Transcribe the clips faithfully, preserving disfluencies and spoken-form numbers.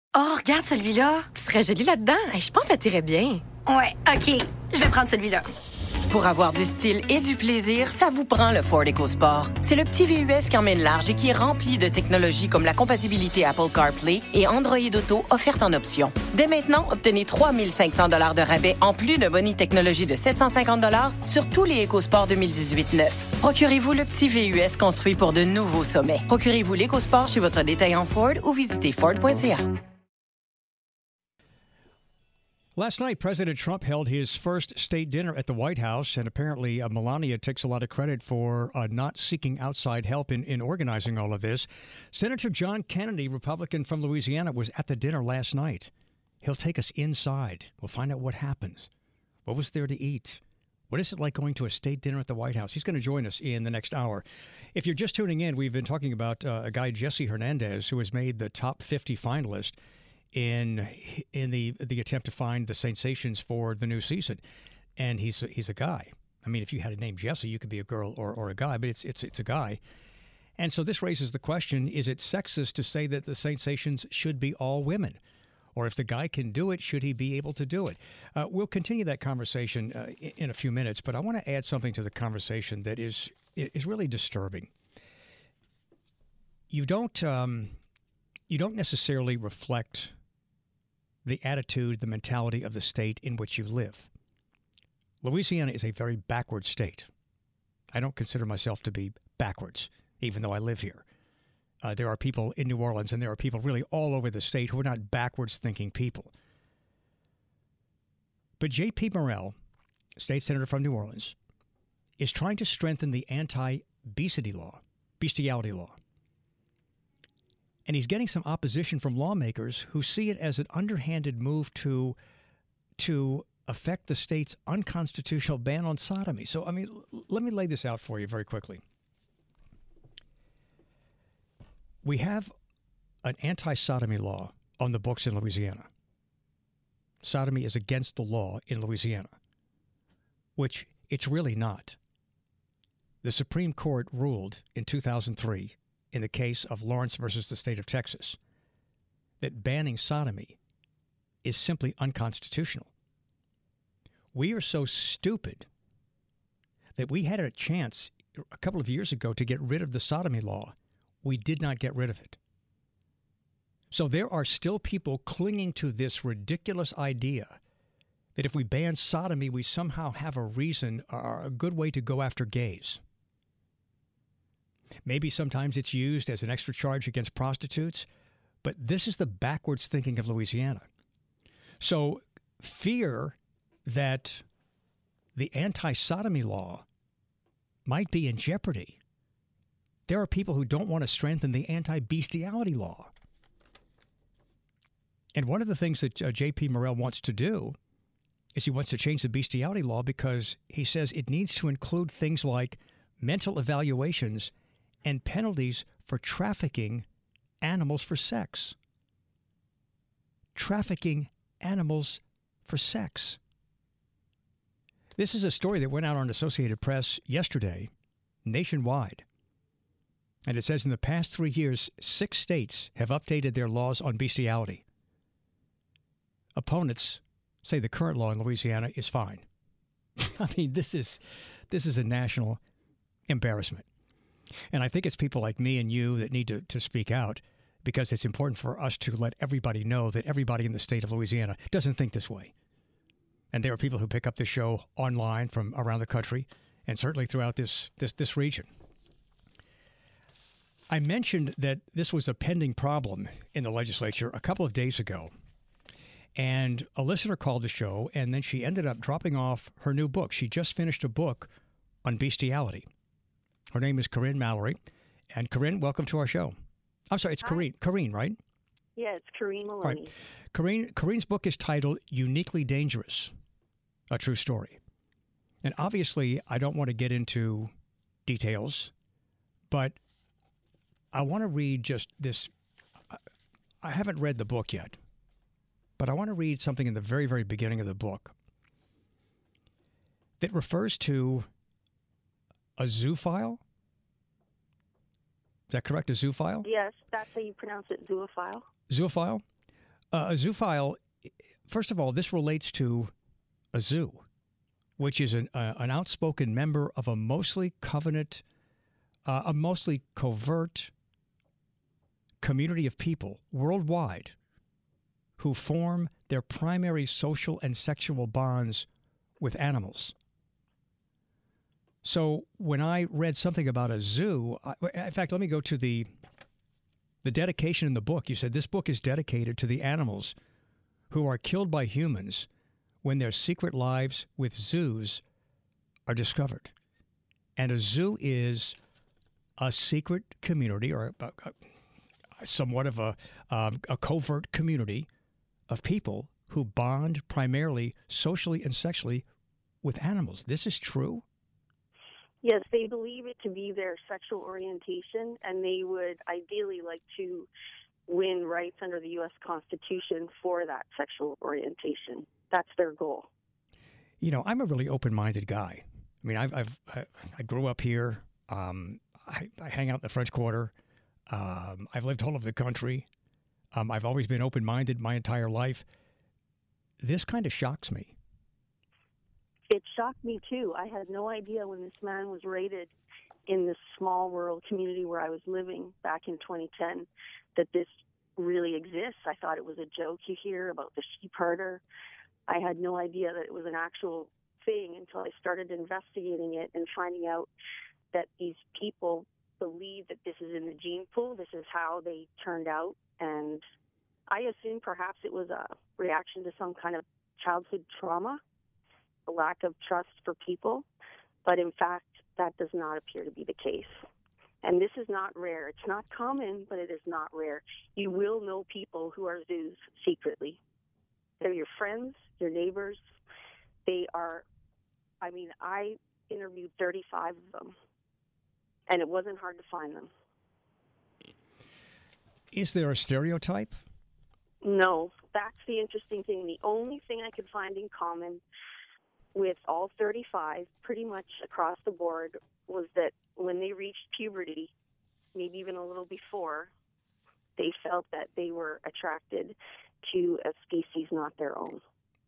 Oh, regarde celui-là. Tu serais jolie là-dedans. Hey, je pense que ça t'irait bien. Ouais, OK. Je vais prendre celui-là. Pour avoir du style et du plaisir, ça vous prend le Ford EcoSport. C'est le petit V U S qui emmène large et qui est rempli de technologies comme la compatibilité Apple CarPlay et Android Auto offerte en option. Dès maintenant, obtenez trois mille cinq cents dollars de rabais en plus de boni technologie de sept cent cinquante dollars sur tous les EcoSport deux mille dix-huit neuf. Procurez-vous le petit V U S construit pour de nouveaux sommets. Procurez-vous l'EcoSport chez votre détaillant Ford ou visitez Ford point C A. Last night, President Trump held his first state dinner at the White House, and apparently uh, Melania takes a lot of credit for uh, not seeking outside help in, in organizing all of this. Senator John Kennedy, Republican from Louisiana, was at the dinner last night. He'll take us inside. We'll find out what happens. What was there to eat? What is it like going to a state dinner at the White House? He's going to join us in the next hour. If you're just tuning in, we've been talking about uh, a guy, Jesse Hernandez, who has made the top fifty finalist in in the the attempt to find the sensations for the new season. And he's he's a guy. I mean, if you had a name Jesse, you could be a girl or, or a guy, but it's it's it's a guy. And so this raises the question, is it sexist to say that the sensations should be all women? Or if the guy can do it, should he be able to do it? Uh, we'll continue that conversation uh, in a few minutes, but I want to add something to the conversation that is is really disturbing. You don't um, you don't necessarily reflect the attitude, the mentality of the state in which you live. Louisiana is a very backward state. I don't consider myself to be backwards, even though I live here. Uh, there are people in New Orleans, and there are people really all over the state who are not backwards-thinking people. But J P Morrell, state senator from New Orleans, is trying to strengthen the anti-obesity law, bestiality law. And he's getting some opposition from lawmakers who see it as an underhanded move to, to affect the state's unconstitutional ban on sodomy. So, I mean, l- let me lay this out for you very quickly. We have an anti-sodomy law on the books in Louisiana. Sodomy is against the law in Louisiana, which it's really not. The Supreme Court ruled in two thousand three in the case of Lawrence versus the state of Texas, that banning sodomy is simply unconstitutional. We are so stupid that we had a chance a couple of years ago to get rid of the sodomy law. We did not get rid of it. So there are still people clinging to this ridiculous idea that if we ban sodomy, we somehow have a reason or a good way to go after gays. Maybe sometimes it's used as an extra charge against prostitutes, but this is the backwards thinking of Louisiana. So fear that the anti-sodomy law might be in jeopardy. There are people who don't want to strengthen the anti-bestiality law. And one of the things that uh, J P Morrell wants to do is he wants to change the bestiality law because he says it needs to include things like mental evaluations and penalties for trafficking animals for sex. Trafficking animals for sex. This is a story that went out on Associated Press yesterday, nationwide. And it says in the past three years, six states have updated their laws on bestiality. Opponents say the current law in Louisiana is fine. I mean, this is this is a national embarrassment. And I think it's people like me and you that need to, to speak out because it's important for us to let everybody know that everybody in the state of Louisiana doesn't think this way. And there are people who pick up this show online from around the country and certainly throughout this this, this region. I mentioned that this was a pending problem in the legislature a couple of days ago. And a listener called the show, and then she ended up dropping off her new book. She just finished a book on bestiality. Her name is Corinne Mallory. And Corinne, welcome to our show. I'm sorry, it's Corinne, Corinne, right? Yeah, it's Corinne Maloney. All right. Corinne, Corinne's book is titled Uniquely Dangerous, A True Story. And obviously, I don't want to get into details, but I want to read just this. I haven't read the book yet, but I want to read something in the very, very beginning of the book that refers to a zoophile. Is that correct? A zoophile? Yes, that's how you pronounce it, zoophile. Zoophile? Uh, a zoophile, first of all, this relates to a zoo, which is an, uh, an outspoken member of a mostly covenant, uh, a mostly covert community of people worldwide who form their primary social and sexual bonds with animals. So when I read something about a zoo, I, in fact, let me go to the the dedication in the book. You said this book is dedicated to the animals who are killed by humans when their secret lives with zoos are discovered. And a zoo is a secret community, or a, a, somewhat of a, um, a covert community of people who bond primarily socially and sexually with animals. This is true? Yes, they believe it to be their sexual orientation, and they would ideally like to win rights under the U S Constitution for that sexual orientation. That's their goal. You know, I'm a really open-minded guy. I mean, I've, I've I, I grew up here. Um, I, I hang out in the French Quarter. Um, I've lived all over the country. Um, I've always been open-minded my entire life. This kind of shocks me. It shocked me, too. I had no idea when this man was raided in this small rural community where I was living back in twenty ten that this really exists. I thought it was a joke you hear about the sheep herder. I had no idea that it was an actual thing until I started investigating it and finding out that these people believe that this is in the gene pool. This is how they turned out. And I assume perhaps it was a reaction to some kind of childhood trauma, a lack of trust for people. But in fact, that does not appear to be the case. And this is not rare. It's not common, but it is not rare. You will know people who are zoos secretly. They're your friends, your neighbors. They are, I mean, I interviewed thirty-five of them, and it wasn't hard to find them. Is there a stereotype? No, that's the interesting thing. The only thing I could find in common with all thirty-five, pretty much across the board, was that when they reached puberty, maybe even a little before, they felt that they were attracted to a species not their own.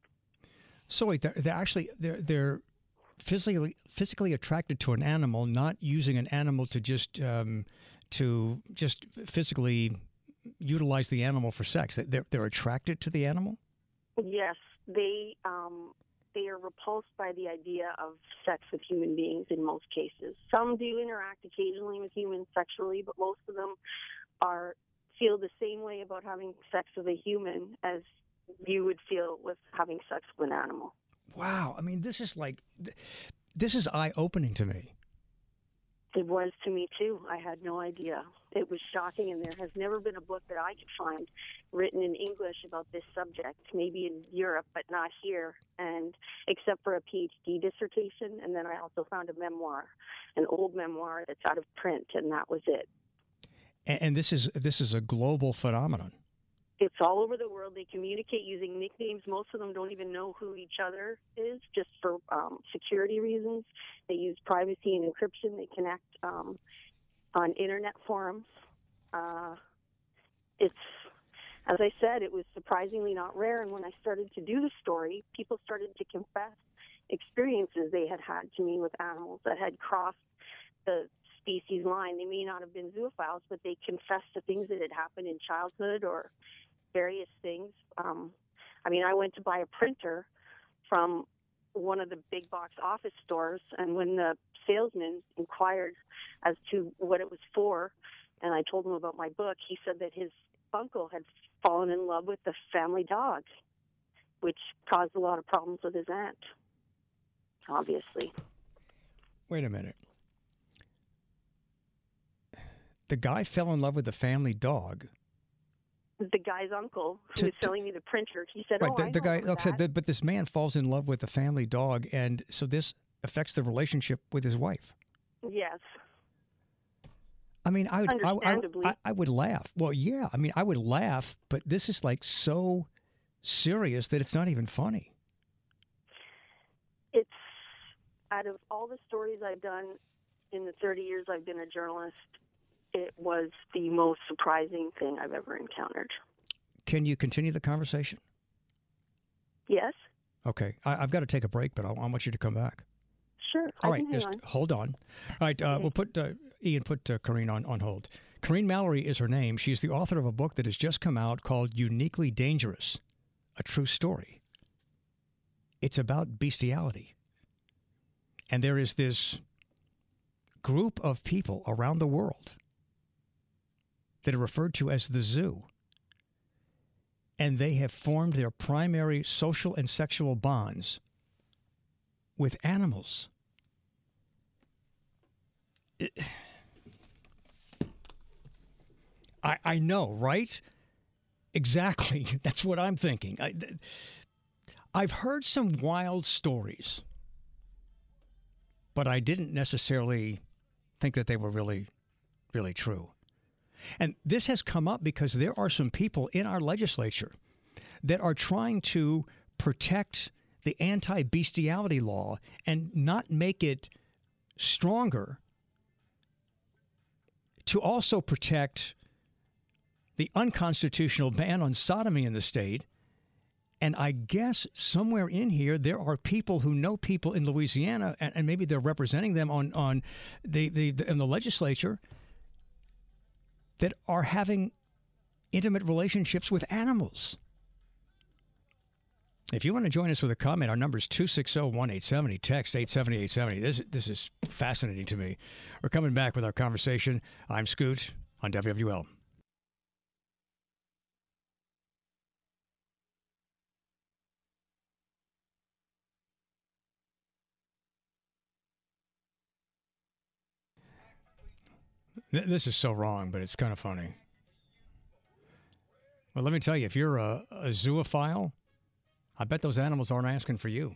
So wait, they're, they're actually they're they're physically physically attracted to an animal, not using an animal to just um, to just physically utilize the animal for sex. They're they're attracted to the animal? Yes, they um, they are repulsed by the idea of sex with human beings in most cases. Some do interact occasionally with humans sexually, but most of them are feel the same way about having sex with a human as you would feel with having sex with an animal. Wow. I mean, this is like, this is eye-opening to me. It was to me, too. I had no idea. It was shocking, and there has never been a book that I could find written in English about this subject, maybe in Europe, but not here, and except for a PhD dissertation, and then I also found a memoir, an old memoir that's out of print, and that was it. And, and this is this is a global phenomenon. It's all over the world. They communicate using nicknames. Most of them don't even know who each other is, just for um, security reasons. They use privacy and encryption. They connect um, on internet forums. Uh, it's, as I said, it was surprisingly not rare. And when I started to do the story, people started to confess experiences they had had to me with animals that had crossed the species line. They may not have been zoophiles, but they confessed to things that had happened in childhood or various things. Um, I mean, I went to buy a printer from one of the big box office stores, and when the salesman inquired as to what it was for, and I told him about my book, he said that his uncle had fallen in love with the family dog, which caused a lot of problems with his aunt, obviously. Wait a minute. The guy fell in love with the family dog. The guy's uncle who To- was to- selling me the printer, he said, Right, oh, the, I the know guy. about Like I said, that. that, but this man falls in love with the family dog, and so this affects the relationship with his wife. Yes. I mean, I would, I, I, Understandably. I, I would laugh. Well, yeah, I mean, I would laugh, but this is like so serious that it's not even funny. It's, out of all the stories I've done in the thirty years I've been a journalist, it was the most surprising thing I've ever encountered. can you continue the conversation? Yes. Okay. I, I've got to take a break, but I, I want you to come back. Sure. All I right. can hang Just on. hold on. All right. Uh, Okay. We'll put uh, Ian, put uh, Corrine on, on hold. Corrine Mallory is her name. She's the author of a book that has just come out called Uniquely Dangerous, a True Story. It's about bestiality. And there is this group of people around the world that are referred to as the zoo. And they have formed their primary social and sexual bonds with animals. It, I, I know, right? Exactly. That's what I'm thinking. I, I've heard some wild stories, but I didn't necessarily think that they were really, really true. And this has come up because there are some people in our legislature that are trying to protect the anti-bestiality law and not make it stronger to also protect the unconstitutional ban on sodomy in the state. And I guess somewhere in here, there are people who know people in Louisiana, and, and maybe they're representing them on, on the, the, the in the legislature, that are having intimate relationships with animals. If you want to join us with a comment, our number is two six zero, one eight seven zero, text eight seven zero eight seven zero. This, this is fascinating to me. We're coming back with our conversation. I'm Scoot on W W L. This is so wrong, but it's kind of funny. Well, let me tell you, if you're a, a zoophile, I bet those animals aren't asking for you.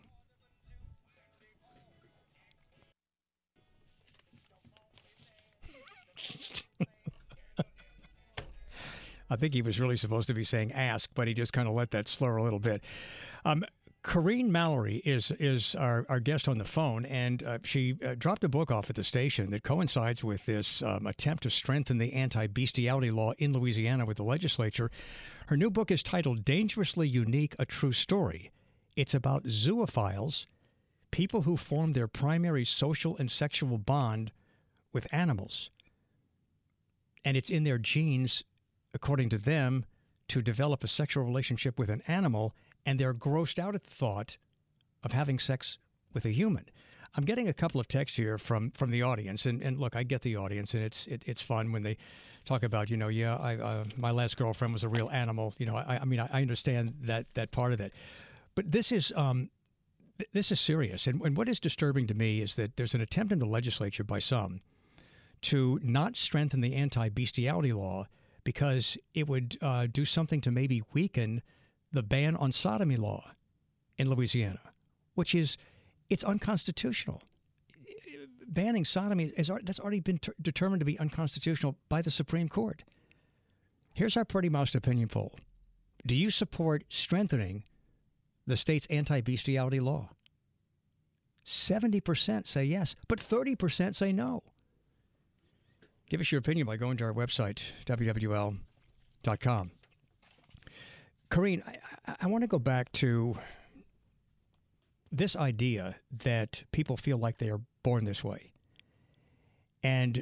I think he was really supposed to be saying ask, but he just kind of let that slur a little bit. Um, Corrine Mallory is is our, our guest on the phone, and uh, she uh, dropped a book off at the station that coincides with this um, attempt to strengthen the anti-bestiality law in Louisiana with the legislature. Her new book is titled Dangerously Unique, a True Story. It's about zoophiles, people who form their primary social and sexual bond with animals. And it's in their genes, according to them, to develop a sexual relationship with an animal, and they're grossed out at the thought of having sex with a human. I'm getting a couple of texts here from, from the audience, and, and look, I get the audience, and it's it, it's fun when they talk about, you know, yeah, I, uh, my last girlfriend was a real animal. You know, I, I mean, I, I understand that that part of it, but this is um, th- this is serious, and, and what is disturbing to me is that there's an attempt in the legislature by some to not strengthen the anti-bestiality law because it would uh, do something to maybe weaken the ban on sodomy law in Louisiana, which is, it's unconstitutional. Banning sodomy, is, that's already been ter- determined to be unconstitutional by the Supreme Court. Here's our Pretty Mouse opinion poll. Do you support strengthening the state's anti-bestiality law? seventy percent say yes, but thirty percent say no. Give us your opinion by going to our website, W W L dot com. Corrine, I, I want to go back to this idea that people feel like they are born this way. And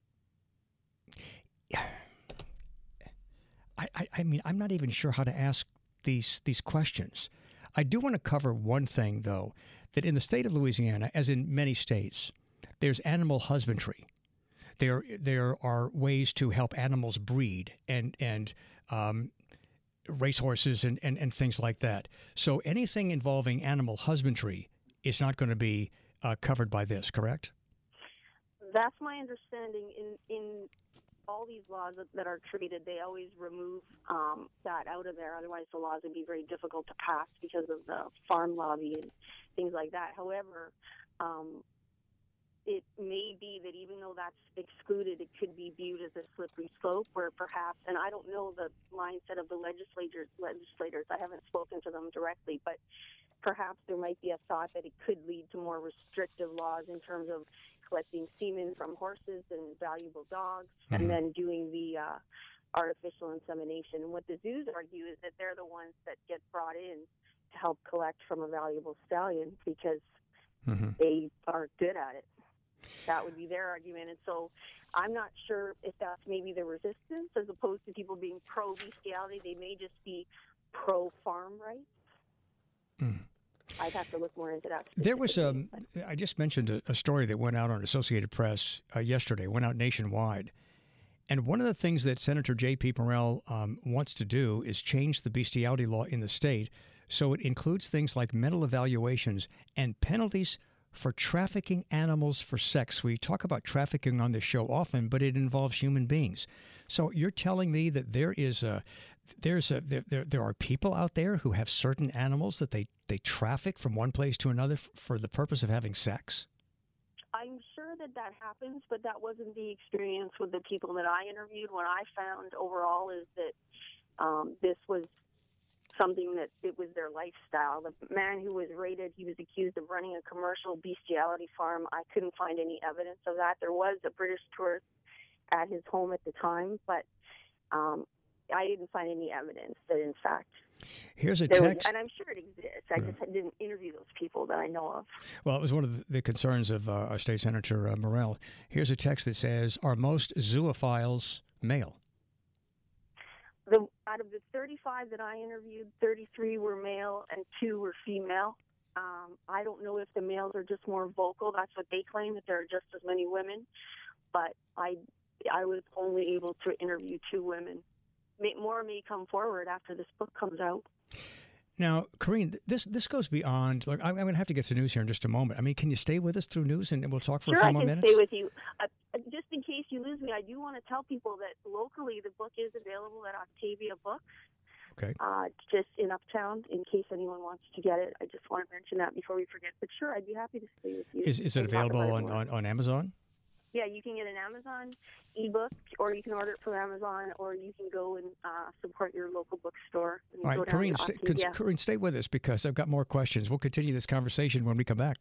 I, I, I mean, I'm not even sure how to ask these these questions. I do want to cover one thing, though, that in the state of Louisiana, as in many states, there's animal husbandry. There, there are ways to help animals breed and and um, racehorses and, and, and things like that. So anything involving animal husbandry is not going to be uh, covered by this, correct? That's my understanding. In in all these laws that, that are treated, they always remove um, that out of there. Otherwise, the laws would be very difficult to pass because of the farm lobby and things like that. However, um, it may be that even though that's excluded, it could be viewed as a slippery slope where perhaps, and I don't know the mindset of the legislators, legislators, I haven't spoken to them directly, but perhaps there might be a thought that it could lead to more restrictive laws in terms of collecting semen from horses and valuable dogs, mm-hmm. and then doing the uh, artificial insemination. And what the zoos argue is that they're the ones that get brought in to help collect from a valuable stallion because mm-hmm. they are good at it. That would be their argument. And so I'm not sure if that's maybe the resistance as opposed to people being pro-bestiality. They may just be pro-farm rights. Mm. I'd have to look more into that. There was a, I just mentioned a, a story that went out on Associated Press uh, yesterday, went out nationwide. And one of the things that Senator J P Morrell um, wants to do is change the bestiality law in the state so it includes things like mental evaluations and penalties for trafficking animals for sex. We talk about trafficking on this show often, but it involves human beings. So you're telling me that there is a, there's a, there, there, there are people out there who have certain animals that they, they traffic from one place to another f- for the purpose of having sex? I'm sure that that happens, but that wasn't the experience with the people that I interviewed. What I found overall is that um, this was something that it was their lifestyle. The man who was raided, he was accused of running a commercial bestiality farm. I couldn't find any evidence of that. There was a British tourist at his home at the time, but um, I didn't find any evidence that, in fact, here's a text, was, and I'm sure it exists. I just didn't interview those people that I know of. Well, it was one of the concerns of uh, our state senator uh, Morrell. Here's a text that says, "Are most zoophiles male?" The, out of the thirty-five that I interviewed, thirty-three were male and two were female. Um, I don't know if the males are just more vocal. That's what they claim, that there are just as many women. But I, I was only able to interview two women. May, more may come forward after this book comes out. Now, Corinne, this this goes beyond. Like, I'm, I'm going to have to get to news here in just a moment. I mean, can you stay with us through news and we'll talk for sure, a few more minutes? Sure, I can stay with you. Uh, just in case you lose me, I do want to tell people that locally the book is available at Octavia Books. Okay. Uh, just in Uptown, in case anyone wants to get it. I just want to mention that before we forget. But sure, I'd be happy to stay with you. Is is it available on, on, on Amazon? Yeah, you can get an Amazon ebook, or you can order it from Amazon, or you can go and uh, support your local bookstore. And All right, go down Corinne, to st- Octavia. Corinne, stay with us because I've got more questions. We'll continue this conversation when we come back.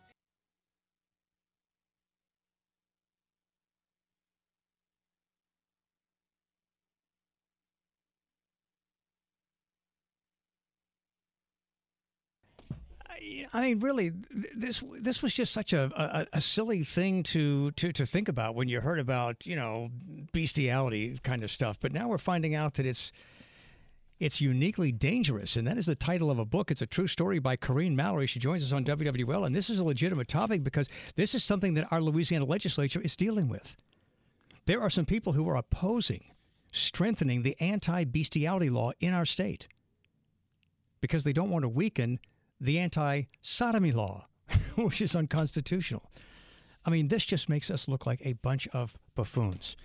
I mean, really, this this was just such a, a, a silly thing to, to, to think about when you heard about, you know, bestiality kind of stuff. But now we're finding out that it's it's uniquely dangerous, and that is the title of a book. It's a true story by Corinne Mallory. She joins us on W W L, and this is a legitimate topic because this is something that our Louisiana legislature is dealing with. There are some people who are opposing strengthening the anti-bestiality law in our state because they don't want to weaken the anti-sodomy law, which is unconstitutional. I mean, this just makes us look like a bunch of buffoons.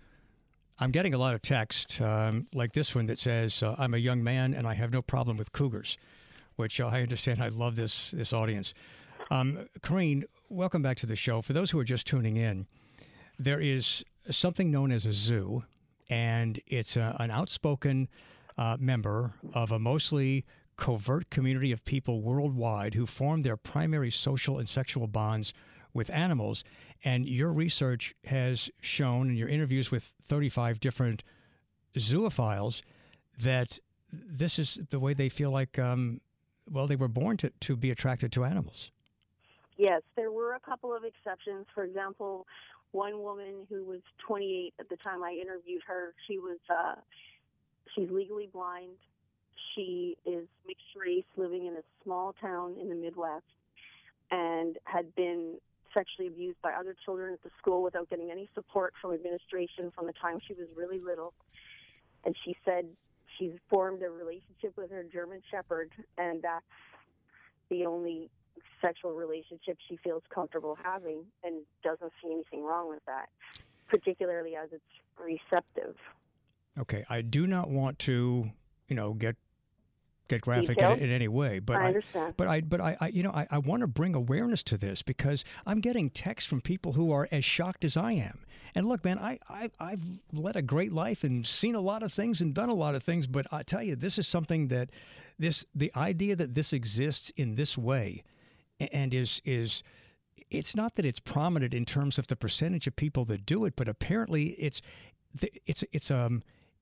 I'm getting a lot of text um, like this one that says, uh, I'm a young man and I have no problem with cougars, which uh, I understand. I love this this audience. Um, Corinne, welcome back to the show. For those who are just tuning in, there is something known as a zoo, and it's a, an outspoken uh, member of a mostly covert community of people worldwide who form their primary social and sexual bonds with animals. And your research has shown in your interviews with thirty-five different zoophiles that this is the way they feel like, um, well, they were born to, to be attracted to animals. Yes, there were a couple of exceptions. For example, one woman who was twenty-eight at the time I interviewed her, she was uh, she's legally blind. She is mixed race, living in a small town in the Midwest, and had been sexually abused by other children at the school without getting any support from administration from the time she was really little. And she said she's formed a relationship with her German Shepherd, and that's the only sexual relationship she feels comfortable having, and doesn't see anything wrong with that, particularly as it's receptive. Okay, I do not want to, you know, get get graphic in, in any way, but I understand. I, but I, but I, I you know, I, I want to bring awareness to this because I'm getting texts from people who are as shocked as I am. And look, man, I, I, I've led a great life and seen a lot of things and done a lot of things, but I tell you, this is something that this, the idea that this exists in this way, and is is, it's not that it's prominent in terms of the percentage of people that do it, but apparently it's, it's, it's um.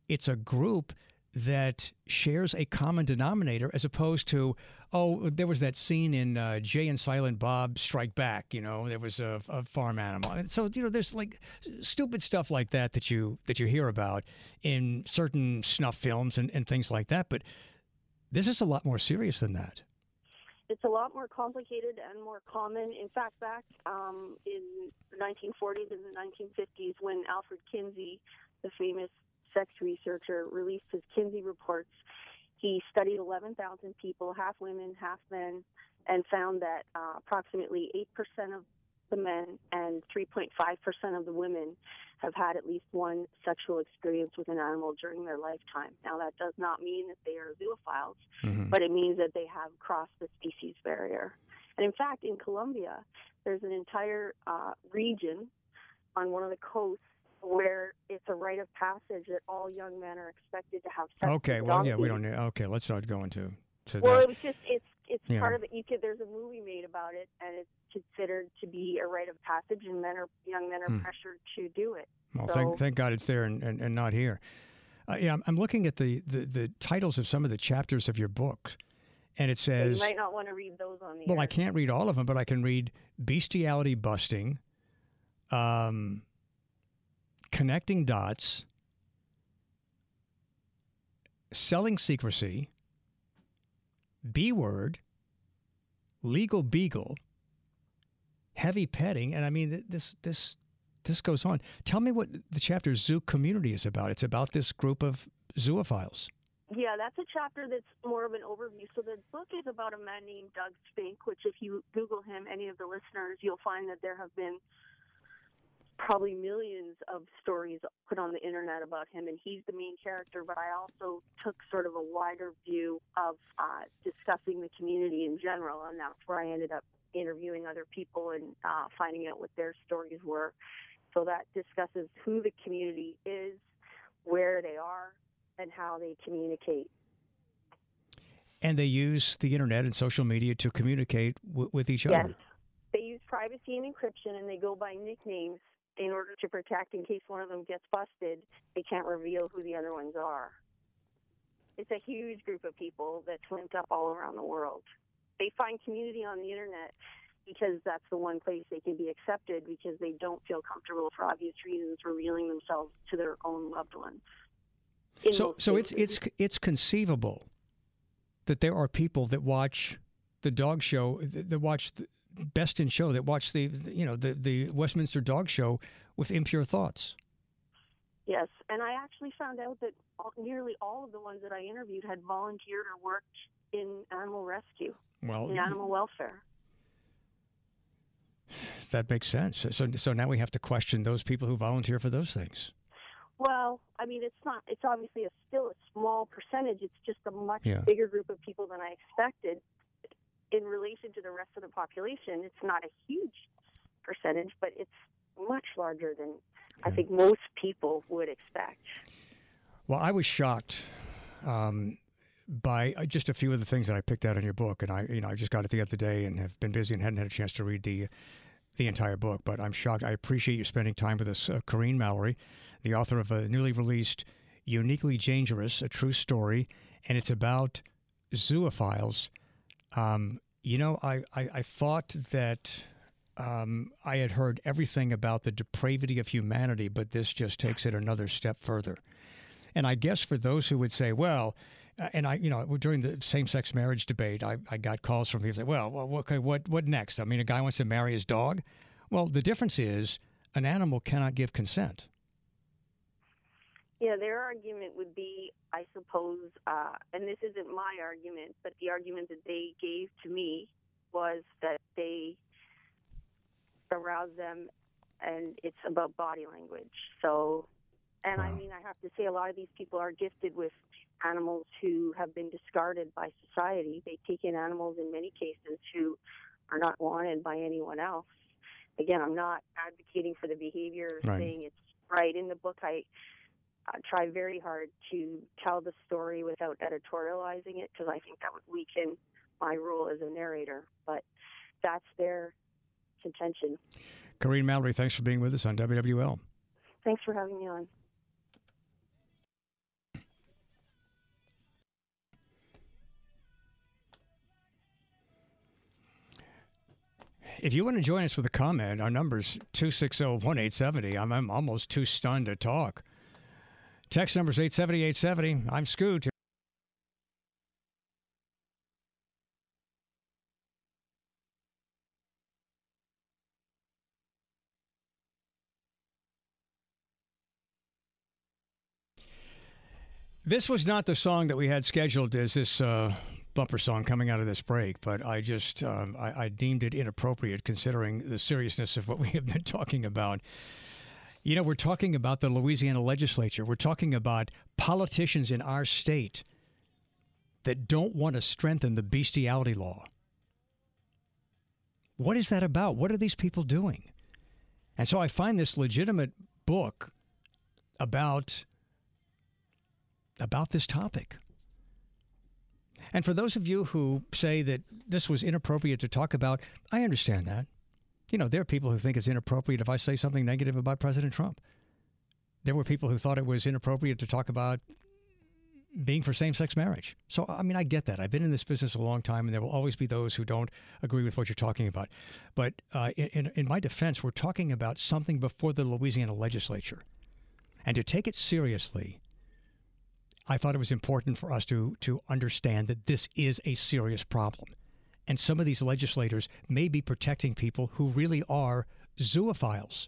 it's a group that shares a common denominator as opposed to, oh, there was that scene in uh, Jay and Silent Bob Strike Back, you know, there was a, a farm animal. And so, you know, there's like stupid stuff like that that you that you hear about in certain snuff films and, and things like that. But this is a lot more serious than that. It's a lot more complicated and more common. In fact, back um, in the nineteen forties and the nineteen fifties, when Alfred Kinsey, the famous sex researcher, released his Kinsey reports, he studied eleven thousand people, half women, half men, and found that uh, approximately eight percent of the men and three point five percent of the women have had at least one sexual experience with an animal during their lifetime. Now, that does not mean that they are zoophiles, mm-hmm. but it means that they have crossed the species barrier. And in fact, in Colombia, there's an entire uh, region on one of the coasts where it's a rite of passage that all young men are expected to have sex. Okay, with well, donkeys. yeah, we don't need, okay, let's not go into to well, that. it was just, it's it's yeah. part of it. You could, there's a movie made about it, and it's considered to be a rite of passage, and men are, young men are hmm. pressured to do it. Well, so, thank, thank God it's there and, and, and not here. Uh, yeah, I'm, I'm looking at the, the, the titles of some of the chapters of your book, and it says... You might not want to read those on the Well, air. I can't read all of them, but I can read bestiality busting, um, connecting dots, selling secrecy, B-word, legal beagle, heavy petting, and I mean, this this this goes on. Tell me what the chapter Zoo Community is about. It's about this group of zoophiles. Yeah, that's a chapter that's more of an overview. So the book is about a man named Doug Spink, which if you Google him, any of the listeners, you'll find that there have been probably millions of stories put on the internet about him, and he's the main character, but I also took sort of a wider view of uh, discussing the community in general, and that's where I ended up interviewing other people and uh, finding out what their stories were. So that discusses who the community is, where they are, and how they communicate. And they use the internet and social media to communicate w- with each yes. other. They use privacy and encryption, and they go by nicknames in order to protect in case one of them gets busted. They can't reveal who the other ones are. It's a huge group of people that's linked up all around the world. They find community on the internet because that's the one place they can be accepted, because they don't feel comfortable, for obvious reasons, revealing themselves to their own loved ones. So, so it's it's it's conceivable that there are people that watch the dog show, that watch the Best in Show, that watch the you know the the Westminster Dog Show with impure thoughts. Yes, and I actually found out that all, nearly all of the ones that I interviewed had volunteered or worked in animal rescue, well, in animal welfare. That makes sense. So, so now we have to question those people who volunteer for those things. Well, I mean, it's not. It's obviously a, still a small percentage. It's just a much yeah. bigger group of people than I expected. In relation to the rest of the population, it's not a huge percentage, but it's much larger than I think most people would expect. Well, I was shocked um, by just a few of the things that I picked out in your book, and I, you know, I just got it the other day and have been busy and hadn't had a chance to read the the entire book. But I'm shocked. I appreciate you spending time with us, uh, Corinne Mallory, the author of a newly released "Uniquely Dangerous: A True Story," and it's about zoophiles. Um, you know, I, I, I thought that um, I had heard everything about the depravity of humanity, but this just takes it another step further. And I guess for those who would say, well, uh, and I, you know, during the same-sex marriage debate, I, I got calls from people saying, well, well, okay, what, what next? I mean, a guy wants to marry his dog. Well, the difference is an animal cannot give consent. Yeah, their argument would be, I suppose, uh, and this isn't my argument, but the argument that they gave to me was that they arouse them, and it's about body language. So, and wow. I mean, I have to say, a lot of these people are gifted with animals who have been discarded by society. They take in animals in many cases who are not wanted by anyone else. Again, I'm not advocating for the behavior, right. saying it's right. In the book, I Uh, try very hard to tell the story without editorializing it, because I think that would weaken my role as a narrator. But that's their contention. Corinne Mallory, thanks for being with us on W W L. Thanks for having me on. if you want to join us with a comment, our number's two six zero, one eight seven zero. I'm, I'm almost too stunned to talk. Text number's eight seven zero, eight seven zero. I'm Scoot. This was not the song that we had scheduled as this uh, bumper song coming out of this break, but I just um, I, I deemed it inappropriate considering the seriousness of what we have been talking about. You know, we're talking about the Louisiana legislature. We're talking about politicians in our state that don't want to strengthen the bestiality law. What is that about? What are these people doing? And so I find this legitimate book about, about this topic. And for those of you who say that this was inappropriate to talk about, I understand that. You know, there are people who think it's inappropriate if I say something negative about President Trump. There were people who thought it was inappropriate to talk about being for same-sex marriage. So, I mean, I get that. I've been in this business a long time, and there will always be those who don't agree with what you're talking about. But uh, in, in my defense, we're talking about something before the Louisiana legislature. And to take it seriously, I thought it was important for us to to understand that this is a serious problem. And some of these legislators may be protecting people who really are zoophiles.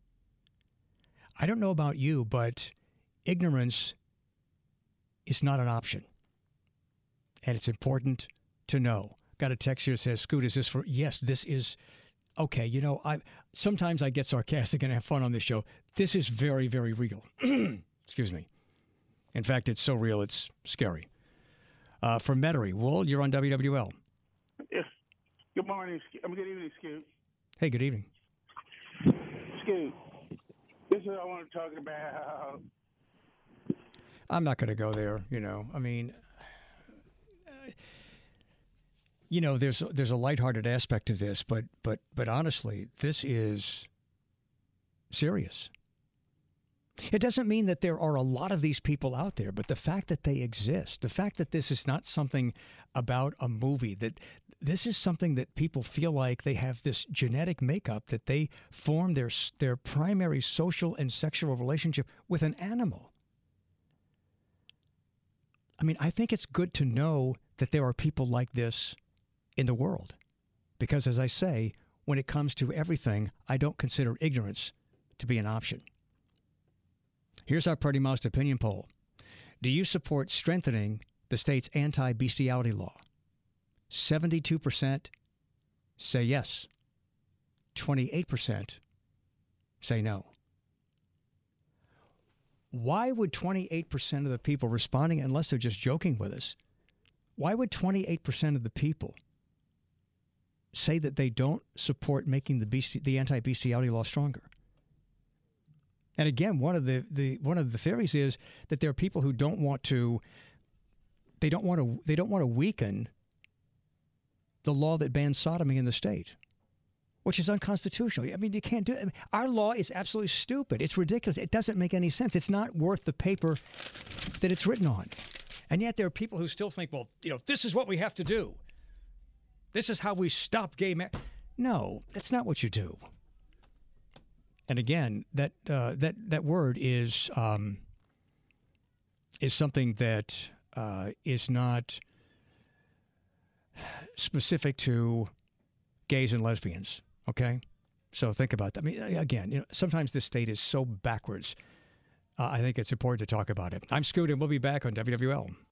I don't know about you, but ignorance is not an option. And it's important to know. Got a text here that says, Scoot, is this for... Yes, this is... Okay, you know, I sometimes I get sarcastic and have fun on this show. This is very, very real. Excuse me. In fact, it's so real, it's scary. Uh, from Metairie, Wool, you're on W W L. Yes. Good morning. I'm good evening, Scoot. Hey, good evening. Scoot, this is what I want to talk about. I'm not going to go there, you know. I mean, uh, you know, there's there's a lighthearted aspect to this, but but but honestly, this is serious. It doesn't mean that there are a lot of these people out there, but the fact that they exist, the fact that this is not something about a movie, that this is something that people feel like they have this genetic makeup, that they form their their primary social and sexual relationship with an animal. I mean, I think it's good to know that there are people like this in the world. Because as I say, when it comes to everything, I don't consider ignorance to be an option. Here's our Pretty Mouse opinion poll. Do you support strengthening the state's anti-bestiality law? seventy-two percent say yes. twenty-eight percent say no. Why would twenty-eight percent of the people responding, unless they're just joking with us, why would twenty-eight percent of the people say that they don't support making the besti- the anti-bestiality law stronger? And again, one of the, the one of the theories is that there are people who don't want to they don't want to they don't want to weaken the law that bans sodomy in the state, which is unconstitutional. I mean, you can't do it. I mean, our law is absolutely stupid. It's ridiculous. It doesn't make any sense. It's not worth the paper that it's written on. And yet there are people who still think, well, you know, this is what we have to do. This is how we stop gay marriage. No, that's not what you do. And again, that uh, that that word is um, is something that uh, is not specific to gays and lesbians. Okay, so think about that. I mean, again, you know, sometimes this state is so backwards. Uh, I think it's important to talk about it. I'm Scoot, and we'll be back on W W L.